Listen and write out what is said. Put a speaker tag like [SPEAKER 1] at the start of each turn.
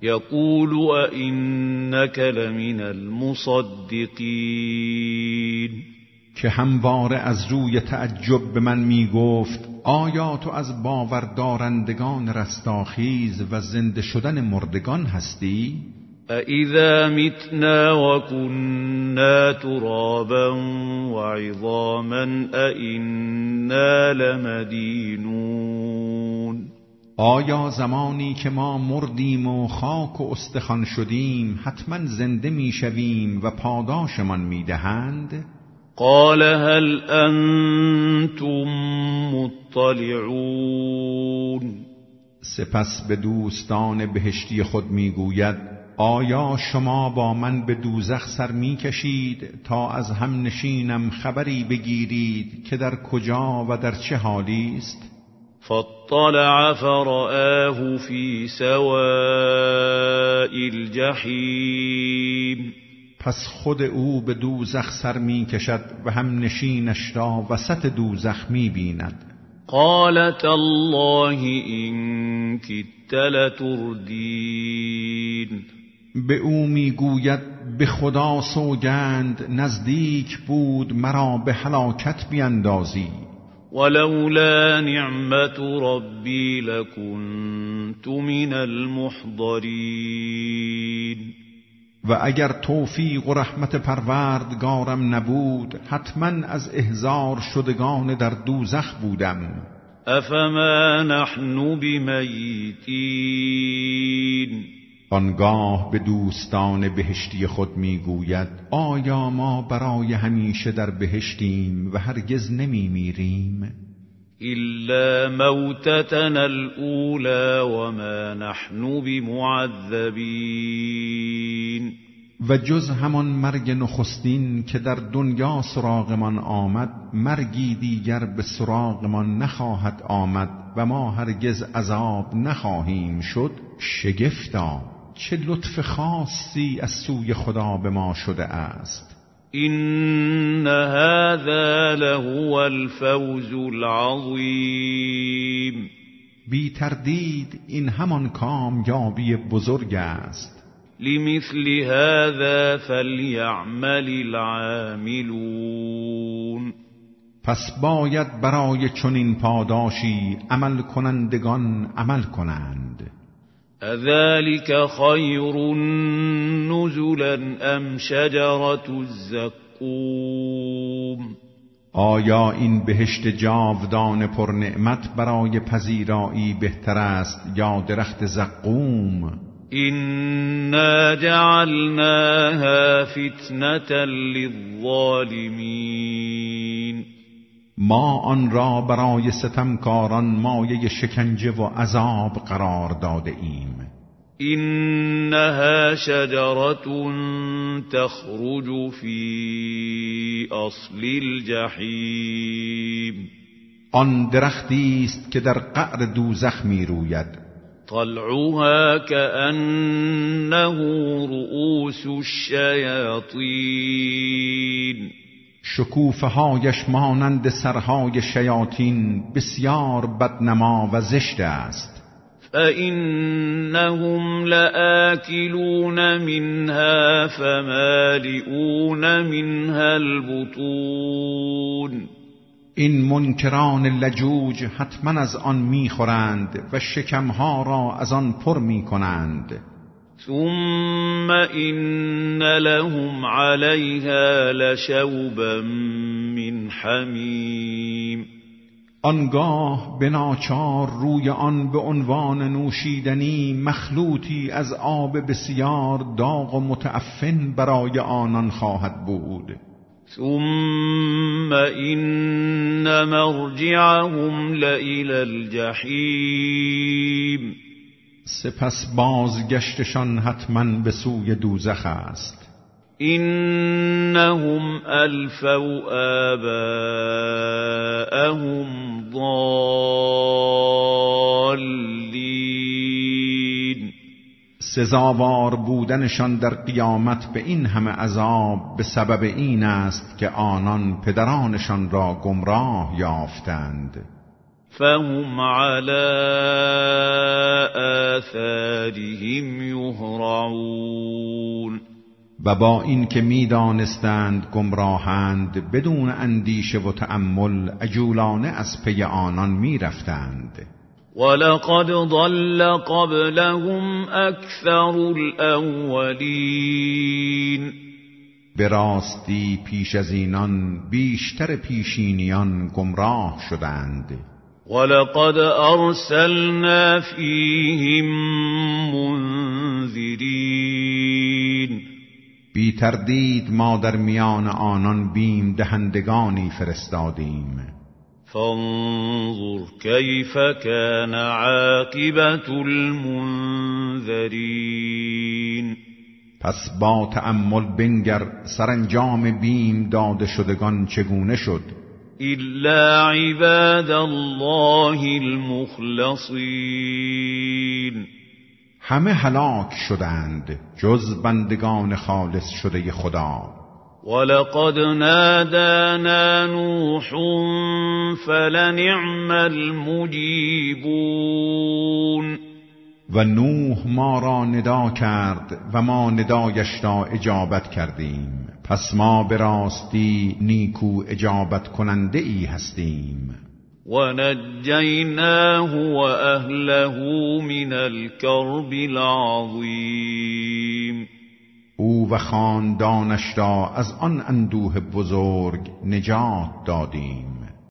[SPEAKER 1] یقول ائنک لمن المصدقین،
[SPEAKER 2] که همواره از روی تعجب به من می گفت آیا تو از باوردارندگان رستاخیز و زنده شدن مردگان هستی؟
[SPEAKER 1] اذا متنا وكنا ترابا وعظاما ائنا لمدینون،
[SPEAKER 2] آیا زمانی که ما مردیم و خاک و استخوان شدیم حتما زنده می شویم و پاداشمان می دهند؟
[SPEAKER 1] قال هل انتم مطلعون،
[SPEAKER 2] سپس به دوستان بهشتی خود می گوید آیا شما با من به دوزخ سر می کشید تا از همنشینم خبری بگیرید که در کجا و در چه حالی است؟
[SPEAKER 1] فاطلع فرآه فی سواء الجحیم،
[SPEAKER 2] پس خود او به دوزخ سر می کشد و همنشینش را وسط دوزخ می بیند.
[SPEAKER 1] قال تالله ان کدت لتردین،
[SPEAKER 2] به او می گوید به خدا سوگند نزدیک بود مرا به هلاکت بیندازی.
[SPEAKER 1] ولولا نعمت ربی لکنت من المحضرین،
[SPEAKER 2] و اگر توفیق و رحمت پروردگارم نبود حتما از احضار شدگان در دوزخ بودم.
[SPEAKER 1] افما نحن بمیتین،
[SPEAKER 2] آنگاه به دوستان بهشتی خود میگوید آیا ما برای همیشه در بهشتیم و هرگز نمی میریم؟
[SPEAKER 1] الا موتتنا الاولى وما نحن بمعذبین،
[SPEAKER 2] و جز همان مرگ نخستین که در دنیا سراغمان آمد مرگی دیگر به سراغمان نخواهد آمد و ما هرگز عذاب نخواهیم شد. شگفتا چه لطف خاصی از سوی خدا به ما شده است.
[SPEAKER 1] این هذا لهو الفوز العظیم،
[SPEAKER 2] بی تردید این همان کامیابی بزرگ است.
[SPEAKER 1] لمثل هذا فلیعمل العاملون،
[SPEAKER 2] پس باید برای چنین پاداشی عمل کنندگان عمل کنند.
[SPEAKER 1] اذلك خیر نزلا ام شجرة الزقوم،
[SPEAKER 2] آیا این بهشت جاودان پر نعمت برای پذیرایی بهتر است یا درخت زقوم؟
[SPEAKER 1] إنا جعلناها فتنة للظالمین،
[SPEAKER 2] ما آن را برای ستمکاران مایه شکنجه و عذاب قرار داده ایم.
[SPEAKER 1] إنها شجرة تخرج في اصل الجحیم،
[SPEAKER 2] آن درختی است که در قعر دوزخ می روید.
[SPEAKER 1] طلعها كأنه رؤوس الشیاطین،
[SPEAKER 2] شکوفه هایش مانند سرهای شیاطین بسیار بدنما و زشت است.
[SPEAKER 1] فإنهم لآكلون منها فمالئون منها البطون،
[SPEAKER 2] این منکران لجوج حتما از آن میخورند و شکمها را از آن پر میکنند.
[SPEAKER 1] ثم إن لهم عليها لشوبا من حمیم،
[SPEAKER 2] آنگاه به ناچار روی آن به عنوان نوشیدنی مخلوطی از آب بسیار داغ و متعفن برای آنان خواهد بود.
[SPEAKER 1] ثم إن مرجعهم لإلى الجحیم،
[SPEAKER 2] سپس بازگشتشان حتما به سوی دوزخ است.
[SPEAKER 1] إنهم ألفوا آباءهم ضالین،
[SPEAKER 2] سزاوار بودنشان در قیامت به این همه عذاب به سبب این است که آنان پدرانشان را گمراه یافتند.
[SPEAKER 1] فهم على آثارهم يهرعون.
[SPEAKER 2] و با این که می دانستند گمراهند بدون اندیشه و تأمل عجولانه از پی آنان می رفتند.
[SPEAKER 1] ولقد ضل قبلهم اکثر الاولین.
[SPEAKER 2] به راستی پیش از اینان بیشتر پیشینیان گمراه شدند.
[SPEAKER 1] ولقد ارسلنا فیهم منذرین.
[SPEAKER 2] بی تردید ما در میان آنان بیم دهندگانی فرستادیم.
[SPEAKER 1] فانظر کیف کان عاقبت المنذرین.
[SPEAKER 2] پس با تأمل بنگر سرانجام بیم داده شدگان چگونه شد.
[SPEAKER 1] الا عباد الله المخلصین.
[SPEAKER 2] همه هلاک شدند جز بندگان خالص شده خدا.
[SPEAKER 1] ولقد نادانا نوح فلنعم المجیبون.
[SPEAKER 2] و نوح ما را ندا کرد و ما ندایش را اجابت کردیم، پس ما به راستی نیکو اجابت کننده ای هستیم.
[SPEAKER 1] و نجیناه و اهله من الکرب العظیم.
[SPEAKER 2] او و خاندانش را از آن اندوه بزرگ نجات دادیم.